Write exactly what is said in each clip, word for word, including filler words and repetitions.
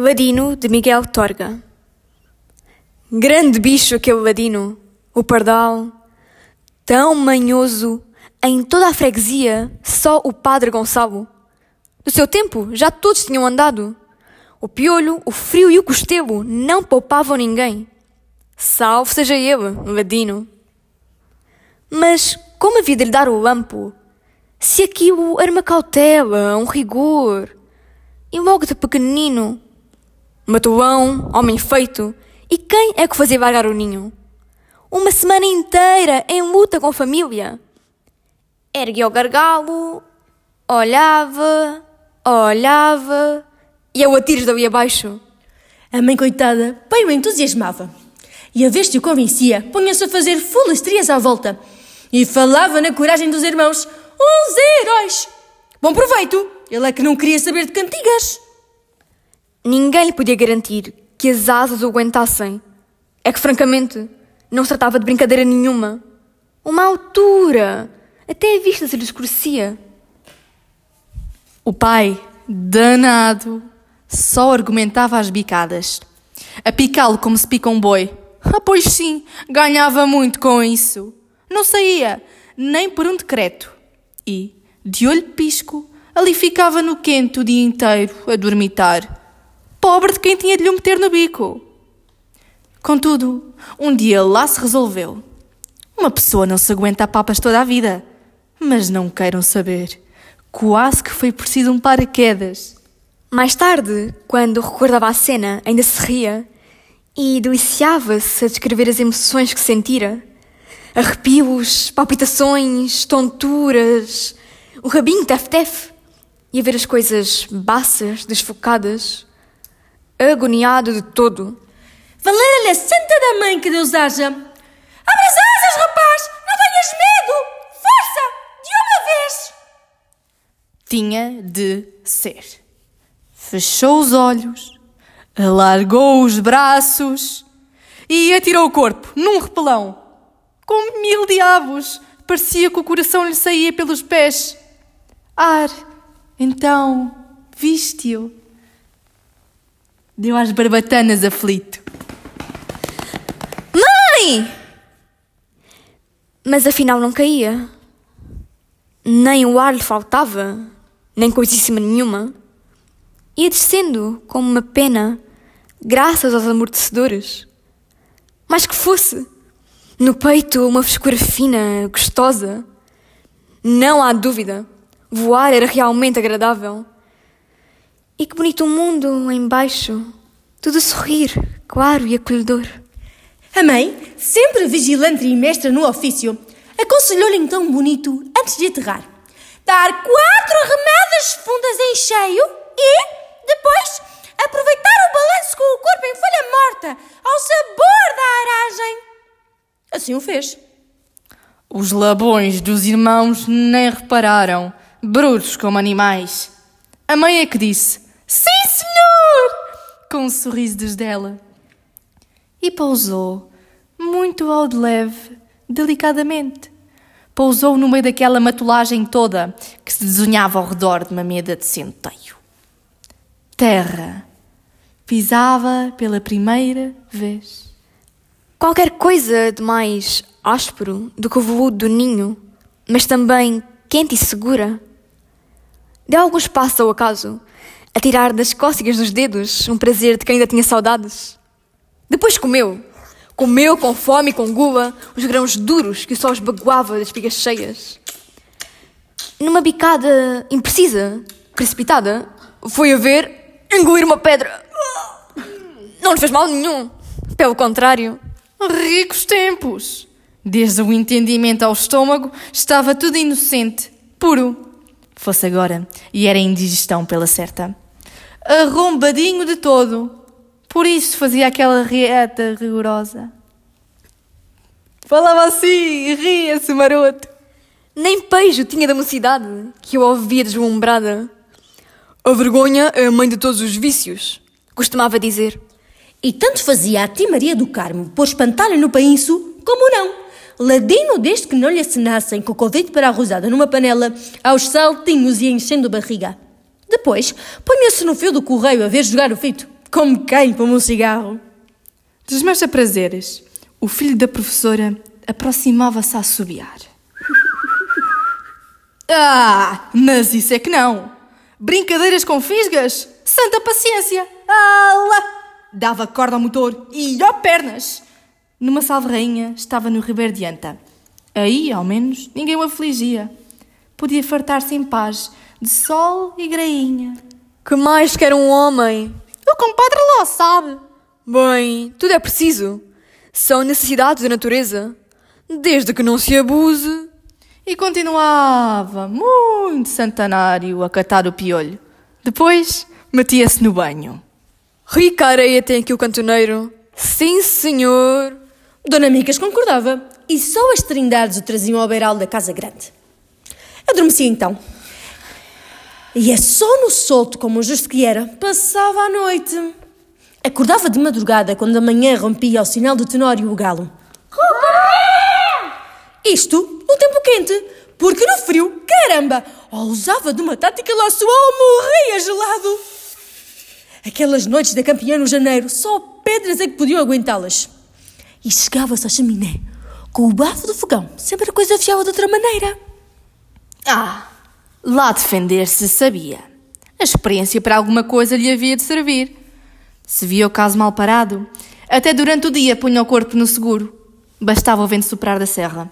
Ladino, de Miguel Torga. Grande bicho aquele ladino, o pardal, tão manhoso, em toda a freguesia, só o padre Gonçalo. Do seu tempo, já todos tinham andado. O piolho, o frio e o costelo não poupavam ninguém. Salve seja ele, ladino. Mas como havia de lhe dar o lampo, se aquilo era uma cautela, um rigor, e logo de pequenino, matulão, homem feito, e quem é que fazia vagar o ninho? Uma semana inteira em luta com a família. Erguia o gargalo, olhava, olhava, e eu a tiros dali abaixo. A mãe coitada bem o entusiasmava. E a vez que o convencia, punha-se a fazer fulestrias à volta. E falava na coragem dos irmãos, uns heróis. Bom proveito, ele é que não queria saber de cantigas. Ninguém lhe podia garantir que as asas o aguentassem. É que, francamente, não se tratava de brincadeira nenhuma. Uma altura, até a vista se lhe escurecia. O pai, danado, só argumentava às bicadas. A picá-lo como se pica um boi. Ah, pois sim, ganhava muito com isso. Não saía, nem por um decreto. E, de olho pisco, ali ficava no quente o dia inteiro, a dormitar. Pobre de quem tinha de lhe meter no bico. Contudo, um dia lá se resolveu. Uma pessoa não se aguenta a papas toda a vida. Mas não queiram saber. Quase que foi preciso um paraquedas. Mais tarde, quando recordava a cena, ainda se ria e deliciava-se a descrever as emoções que sentira. Arrepios, palpitações, tonturas, o rabinho tef-tef e a ver as coisas baças, desfocadas. Agoniado de todo. Valera-lhe a santa da mãe que Deus haja. Abre as asas, rapaz! Não tenhas medo! Força! De uma vez! Tinha de ser. Fechou os olhos, alargou os braços e atirou o corpo num repelão. Com mil diabos, parecia que o coração lhe saía pelos pés. Ar, então, viste-o. Deu às barbatanas aflito. Mãe! Mas afinal não caía. Nem o ar lhe faltava, nem coisíssima nenhuma. Ia descendo como uma pena, graças aos amortecedores. Mas que fosse, no peito uma frescura fina, gostosa. Não há dúvida, voar era realmente agradável. E que bonito o mundo em baixo, tudo a sorrir, claro e acolhedor. A mãe, sempre vigilante e mestra no ofício, aconselhou-lhe então bonito, antes de aterrar, dar quatro arremadas fundas em cheio e, depois, aproveitar o balanço com o corpo em folha morta, ao sabor da aragem. Assim o fez. Os labões dos irmãos nem repararam, brutos como animais. A mãe é que disse, sim, senhor! Com um sorriso desdela. E pousou, muito ao de leve, delicadamente. Pousou no meio daquela matulagem toda que se desunhava ao redor de uma meda de centeio. Terra. Pisava pela primeira vez. Qualquer coisa de mais áspero do que o veludo do ninho, mas também quente e segura. Deu algum espaço ao acaso, a tirar das cócegas dos dedos um prazer de quem ainda tinha saudades. Depois comeu. Comeu com fome e com gula os grãos duros que o sol esbaguava das espigas cheias. Numa bicada imprecisa, precipitada, foi a ver engolir uma pedra. Não lhe fez mal nenhum. Pelo contrário. Ricos tempos! Desde o entendimento ao estômago estava tudo inocente, puro. Fosse agora, e era indigestão pela certa. Arrombadinho de todo. Por isso fazia aquela rieta rigorosa. Falava assim e ria-se maroto. Nem pejo tinha da mocidade, que eu ouvia deslumbrada. A vergonha é a mãe de todos os vícios, costumava dizer. E tanto fazia a ti Maria do Carmo por espantalho no painço, como não. Ladino desde que não lhe assinassem com o convite para a rosada numa panela, aos saltinhos e enchendo a barriga. Depois, punha-se no fio do correio a ver jogar o fito, como quem fuma um cigarro. Dos meus aprazeres, o filho da professora aproximava-se a assobiar. Ah, mas isso é que não! Brincadeiras com fisgas? Santa paciência! Ala! Dava corda ao motor e ó pernas! Numa salve-rainha estava no Ribeiro de Anta. Aí, ao menos, ninguém o afligia. Podia fartar-se em paz de sol e grainha. Que mais quer um homem? O compadre lá sabe. Bem, tudo é preciso. São necessidades da natureza. Desde que não se abuse. E continuava, muito santanário, a catar o piolho. Depois, metia-se no banho. Rica areia tem aqui o cantoneiro. Sim, senhor. Dona Micas concordava, e só as trindades o traziam ao beiral da casa grande. Adormecia então. E é só no solto, como o justo que era, passava a noite. Acordava de madrugada, quando a manhã rompia ao sinal do tenório o galo. Isto no tempo quente, porque no frio, caramba, ou usava de uma tática lá sua ou morria gelado. Aquelas noites da campeã no janeiro, só pedras é que podiam aguentá-las. E chegava-se à chaminé, com o bafo do fogão, sempre a coisa fiava de outra maneira. Ah, lá defender-se sabia. A experiência para alguma coisa lhe havia de servir. Se via o caso mal parado, até durante o dia punha o corpo no seguro. Bastava o vento soprar da serra.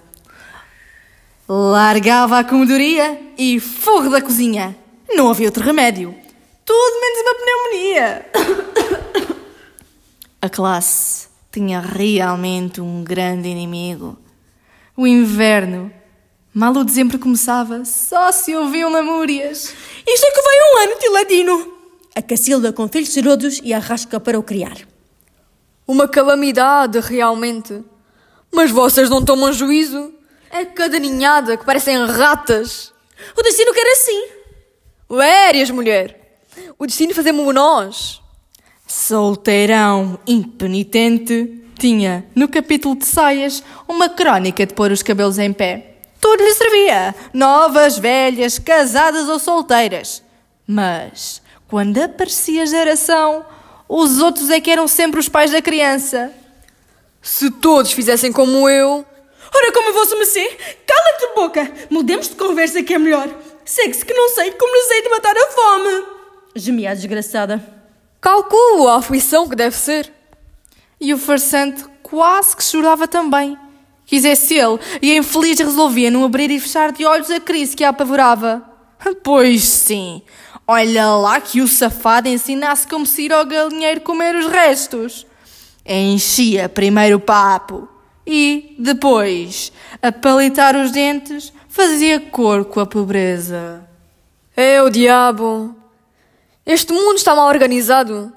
Largava a comodoria e fogo da cozinha. Não havia outro remédio. Tudo menos uma pneumonia. A classe tinha realmente um grande inimigo. O inverno. Mal o dezembro começava, só se ouviam lamúrias. Isto é que vai um ano, Tiladino. A Cacilda com filhos cerodos e a rasca para o criar. Uma calamidade, realmente. Mas vocês não tomam juízo? É cada ninhada que parecem ratas. O destino quer assim. Lérias, mulher. O destino fazemos nós. Solteirão impenitente tinha, no capítulo de saias, uma crónica de pôr os cabelos em pé. Tudo lhe servia. Novas, velhas, casadas ou solteiras. Mas, quando aparecia geração, os outros é que eram sempre os pais da criança. Se todos fizessem como eu... Ora, como vosso mercê, cala-te a boca. Mudemos de conversa que é melhor. Segue-se que não sei como lhes hei de matar a fome. Gemia a desgraçada. Calculo a aflição que deve ser. E o farsante quase que chorava também. Quisesse ele, e a infeliz resolvia não abrir e fechar de olhos a crise que a apavorava. Pois sim, olha lá que o safado ensinasse como se ir ao galinheiro comer os restos. Enchia primeiro o papo e, depois, a palitar os dentes, fazia cor com a pobreza. É o diabo. Este mundo está mal organizado.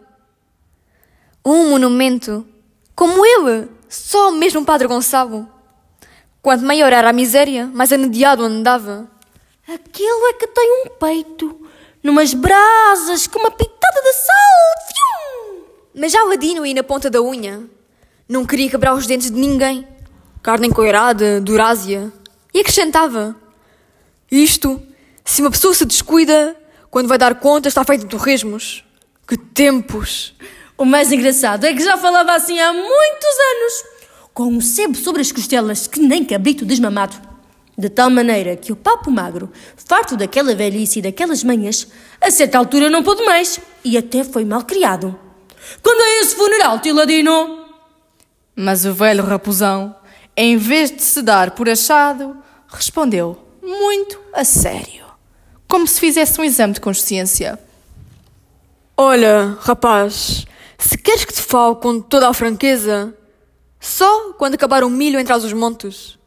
Um monumento, como ele, só mesmo o Padre Gonçalo. Quanto maior era a miséria, mais anedeado andava. Aquele é que tem um peito, numas brasas, com uma pitada de sal. Fium! Mas já o ladino aí na ponta da unha. Não queria quebrar os dentes de ninguém. Carne encoirada, durásia. E acrescentava: isto, se uma pessoa se descuida, quando vai dar conta está feito de torresmos. Que tempos! O mais engraçado é que já falava assim há muitos anos, com um sebo sobre as costelas que nem cabrito desmamado. De tal maneira que o papo magro, farto daquela velhice e daquelas manhas, a certa altura não pôde mais e até foi mal criado. Quando é esse funeral, Tiladino? Mas o velho raposão, em vez de se dar por achado, respondeu muito a sério, como se fizesse um exame de consciência. Olha, rapaz, se queres que te fale com toda a franqueza, só quando acabar o milho entre os montes.